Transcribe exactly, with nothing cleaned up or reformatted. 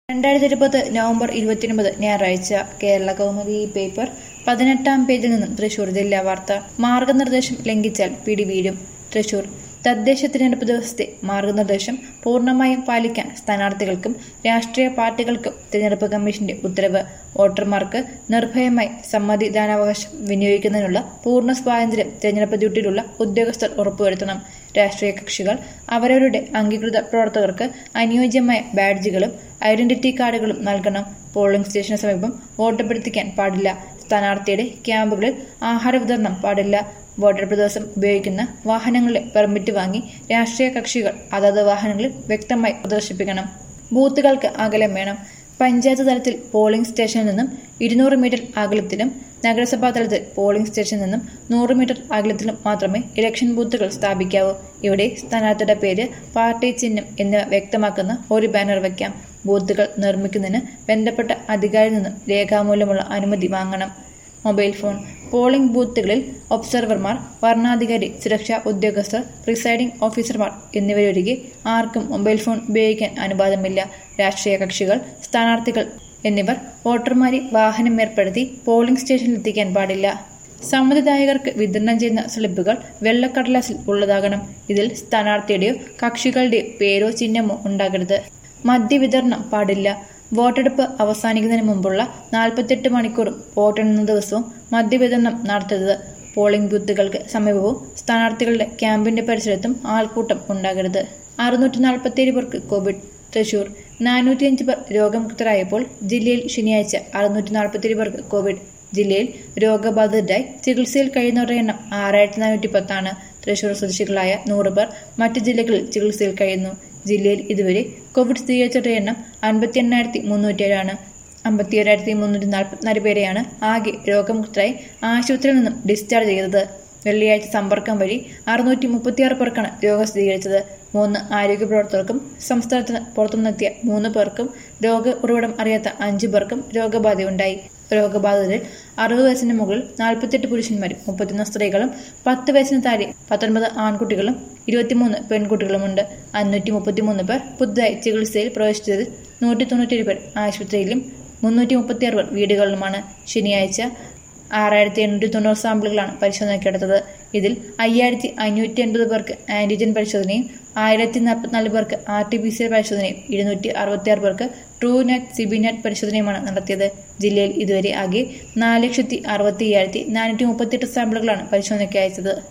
രണ്ടായിരത്തി ഇരുപത് നവംബർ ഇരുപത്തിയൊൻപത് ഞായറാഴ്ച കേരള കൗമുദി പേപ്പർ പതിനെട്ടാം പേജിൽ നിന്നും തൃശൂർ ജില്ലാ വാർത്ത. മാർഗനിർദ്ദേശം ലംഘിച്ചാൽ പിടിവീഴും. തൃശൂർ തദ്ദേശ തിരഞ്ഞെടുപ്പ് ദിവസത്തെ മാർഗനിർദ്ദേശം പൂർണ്ണമായും പാലിക്കാൻ സ്ഥാനാർത്ഥികൾക്കും രാഷ്ട്രീയ പാർട്ടികൾക്കും തിരഞ്ഞെടുപ്പ് കമ്മീഷന്റെ ഉത്തരവ്. വോട്ടർമാർക്ക് നിർഭയമായി സമ്മതിദാനാവകാശം വിനിയോഗിക്കുന്നതിനുള്ള പൂർണ്ണ സ്വാതന്ത്ര്യം തിരഞ്ഞെടുപ്പ് ഡ്യൂട്ടിയിലുള്ള ഉദ്യോഗസ്ഥർ ഉറപ്പുവരുത്തണം. രാഷ്ട്രീയ കക്ഷികൾ അവരവരുടെ അംഗീകൃത പ്രവർത്തകർക്ക് അനുയോജ്യമായ ബാഡ്ജുകളും ഐഡന്റിറ്റി കാർഡുകളും നൽകണം. പോളിംഗ് സ്റ്റേഷന് സമീപം വോട്ടഭ്യർത്ഥിക്കാൻ പാടില്ല. സ്ഥാനാർത്ഥിയുടെ ക്യാമ്പുകളിൽ ആഹാര വിതരണം പാടില്ല. വോട്ടെടുപ്പ് ദിവസം ഉപയോഗിക്കുന്ന വാഹനങ്ങളുടെ പെർമിറ്റ് വാങ്ങി രാഷ്ട്രീയ കക്ഷികൾ അതത് വാഹനങ്ങളിൽ വ്യക്തമായി പ്രദർശിപ്പിക്കണം. ബൂത്തുകൾക്ക് അകലം വേണം. പഞ്ചായത്ത് തലത്തിൽ പോളിംഗ് സ്റ്റേഷനിൽ നിന്നും ഇരുന്നൂറ് മീറ്റർ അകലത്തിലും നഗരസഭാ തലത്തിൽ പോളിംഗ് സ്റ്റേഷനിൽ നിന്നും നൂറ് മീറ്റർ അകലത്തിലും മാത്രമേ ഇലക്ഷൻ ബൂത്തുകൾ സ്ഥാപിക്കാവൂ. ഇവിടെ സ്ഥാനാർത്ഥിയുടെ പേര്, പാർട്ടി ചിഹ്നം എന്നിവ വ്യക്തമാക്കുന്ന ഒരു ബാനർ വയ്ക്കാം. ബൂത്തുകൾ നിർമ്മിക്കുന്നതിന് ബന്ധപ്പെട്ട അധികാരിയിൽ നിന്നും രേഖാമൂലമുള്ള അനുമതി വാങ്ങണം. മൊബൈൽ ഫോൺ പോളിംഗ് ബൂത്തുകളിൽ ഒബ്സർവർമാർ, വരണാധികാരി, സുരക്ഷാ ഉദ്യോഗസ്ഥർ, പ്രിസൈഡിംഗ് ഓഫീസർമാർ എന്നിവരൊഴികെ ആർക്കും മൊബൈൽ ഫോൺ ഉപയോഗിക്കാൻ അനുവാദമില്ല. രാഷ്ട്രീയ കക്ഷികൾ, സ്ഥാനാർത്ഥികൾ എന്നിവർ വോട്ടർമാരെ വാഹനം ഏർപ്പെടുത്തി പോളിംഗ് സ്റ്റേഷനിൽ എത്തിക്കാൻ പാടില്ല. സമ്മതിദായകർക്ക് വിതരണം ചെയ്യുന്ന സ്ലിപ്പുകൾ വെള്ളക്കടലാസിൽ ഉള്ളതാകണം. ഇതിൽ സ്ഥാനാർത്ഥിയുടെയോ കക്ഷികളുടെയോ പേരോ ചിഹ്നമോ ഉണ്ടാകരുത്. മദ്യവിതരണം പാടില്ല. വോട്ടെടുപ്പ് അവസാനിക്കുന്നതിന് മുമ്പുള്ള നാൽപ്പത്തെട്ട് മണിക്കൂറും വോട്ടെണ്ണുന്ന ദിവസവും മദ്യവിതരണം നടത്തരുത്. പോളിംഗ് ബൂത്തുകൾക്ക് സമീപവും സ്ഥാനാർത്ഥികളുടെ ക്യാമ്പിന്റെ പരിസരത്തും ആൾക്കൂട്ടം ഉണ്ടാകരുത്. അറുന്നൂറ്റി നാൽപ്പത്തിയേഴ് പേർക്ക് കോവിഡ്. തൃശൂർ നാനൂറ്റിയഞ്ച് പേർ രോഗമുക്തരായപ്പോൾ ജില്ലയിൽ ശനിയാഴ്ച അറുന്നൂറ്റി നാൽപ്പത്തിയേഴ് പേർക്ക് കോവിഡ്. ജില്ലയിൽ രോഗബാധിതരായി ചികിത്സയിൽ കഴിയുന്നവരുടെ എണ്ണം ആറായിരത്തി നാനൂറ്റി പത്താണ്. തൃശൂർ സ്വദേശികളായ നൂറ് പേർ മറ്റ് ജില്ലകളിൽ ചികിത്സയിൽ കഴിയുന്നു. ജില്ലയിൽ ഇതുവരെ കോവിഡ് സ്ഥിരീകരിച്ചവരുടെ എണ്ണം അൻപത്തി എണ്ണായിരത്തി മുന്നൂറ്റിയേഴാണ്. അമ്പത്തി ഏഴായിരത്തി മുന്നൂറ്റി നാൽപ്പത്തിനാല് പേരെയാണ് ആകെ രോഗമുക്തരായി ആശുപത്രിയിൽ നിന്നും ഡിസ്ചാർജ് ചെയ്തത്. വെള്ളിയാഴ്ച സമ്പർക്കം വഴി അറുന്നൂറ്റി മുപ്പത്തിയാറ് പേർക്കാണ് രോഗം സ്ഥിരീകരിച്ചത്. മൂന്ന് ആരോഗ്യ പ്രവർത്തകർക്കും സംസ്ഥാനത്തിന് പുറത്തുനിന്നെത്തിയ മൂന്ന് പേർക്കും രോഗ ഉറവിടം അറിയാത്ത അഞ്ചു പേർക്കും രോഗബാധയുണ്ടായി. രോഗബാധിതരിൽ അറുപത് വയസ്സിന് മുകളിൽ നാൽപ്പത്തെട്ട് പുരുഷന്മാരും മുപ്പത്തിയൊന്ന് സ്ത്രീകളും പത്ത് വയസ്സിന് താഴെ പത്തൊൻപത് ആൺകുട്ടികളും ഇരുപത്തിമൂന്ന് പെൺകുട്ടികളുമുണ്ട്. അഞ്ഞൂറ്റി മുപ്പത്തിമൂന്ന് പേർ പുതുതായി ചികിത്സയിൽ പ്രവേശിച്ചതിൽ നൂറ്റി തൊണ്ണൂറ്റേഴ് പേർ ആശുപത്രിയിലും മുന്നൂറ്റി മുപ്പത്തിയാറ് പേർ വീടുകളിലുമാണ്. ശനിയാഴ്ച ആറായിരത്തി എണ്ണൂറ്റി തൊണ്ണൂറ് സാമ്പിളുകളാണ് പരിശോധനയ്ക്കെടുത്തത്. ഇതിൽ അയ്യായിരത്തി അഞ്ഞൂറ്റി അൻപത് പേർക്ക് ആന്റിജൻ പരിശോധനയും ആയിരത്തി നാൽപ്പത്തിനാല് പേർക്ക് R T P C R പരിശോധനയും ഇരുന്നൂറ്റി അറുപത്തിയാറ് പേർക്ക് ട്രൂ നെറ്റ് സിബിനെറ്റ് പരിശോധനയുമാണ് നടത്തിയത്. ജില്ലയിൽ ഇതുവരെ ആകെ നാല് ലക്ഷത്തി അറുപത്തി അയ്യായിരത്തി നാനൂറ്റി മുപ്പത്തിയെട്ട് സാമ്പിളുകളാണ് പരിശോധനയ്ക്ക് അയച്ചത്.